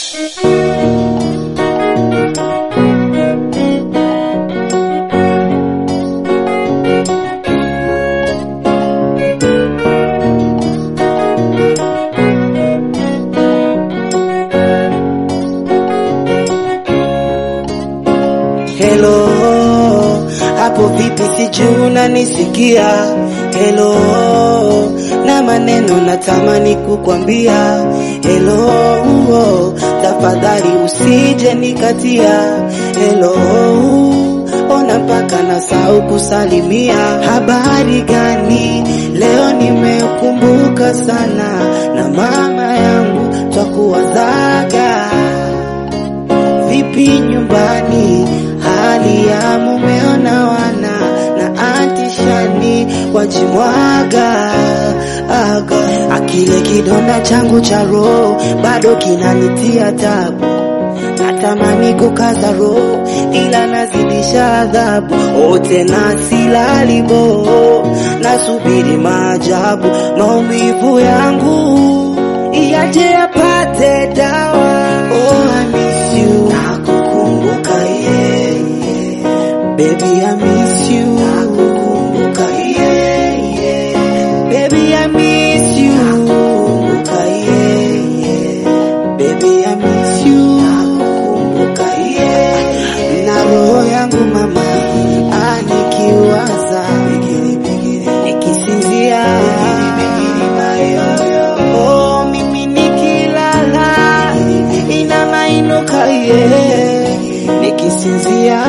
Hello, hapo vipi sijui unanisikia? Hello, na maneno natamani kukwambia. Hello, tafadhali usije nikatia. Hello, ona mpaka nasahau kusalimia. Habari gani? Leo nimeukumbuka sana, na mama yangu twakuwazaga. Vipi nyumbani? Hali ya mumeo na wana na Auntie Shani wajimwaga aga. Akile kidonda changu cha roho bado kinanitia tabu. Natamani kukaza roho ila nazidisha adhabu. Tena silali bo, nasubiri maajabu. Maumivu yangu yaje yapate dawa. I miss you, nakukumbuka baby, I miss you, nakukumbuka baby, I miss you, nakukumbuka baby, I miss you, nakukumbuka na roho yangu mama anikiwaza nikisinzia. Oh, mimi nikilala ina mainuka nikisinzia.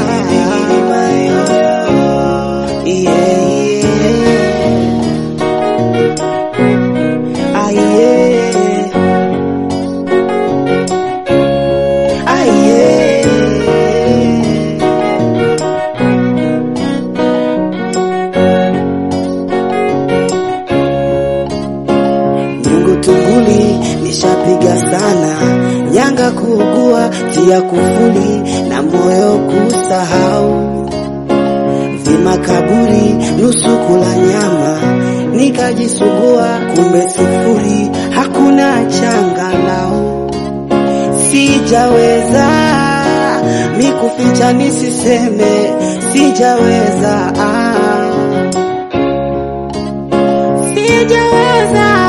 Tunguli nishapiga sana, nyanga kuugua, tia kufuli na moyo kusahau. Vima kaburi nusu kula nyama, nikajisugua kumbe sifuri, hakuna changalau. Sijaweza mikuficha nisiseme, sijaweza sijaweza.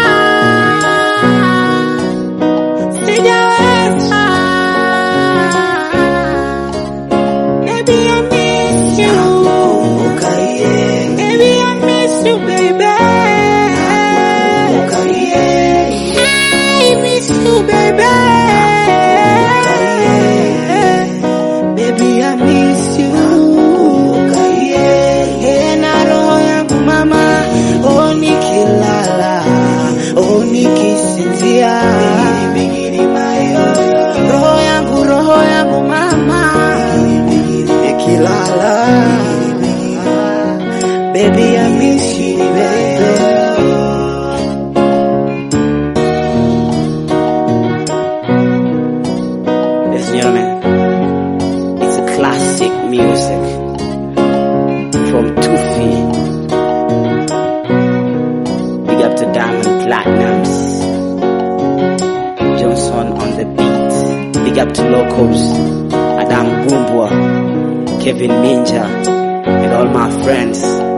Roho yangu mama ikilala, baby I miss you baby. Ladies and gentlemen, it's a classic music from Tufi. Big up to Diamond Platinums, Johnson on the beat. Big up to Locals, Adam Gumbwa, Kevin Minja, and all my friends.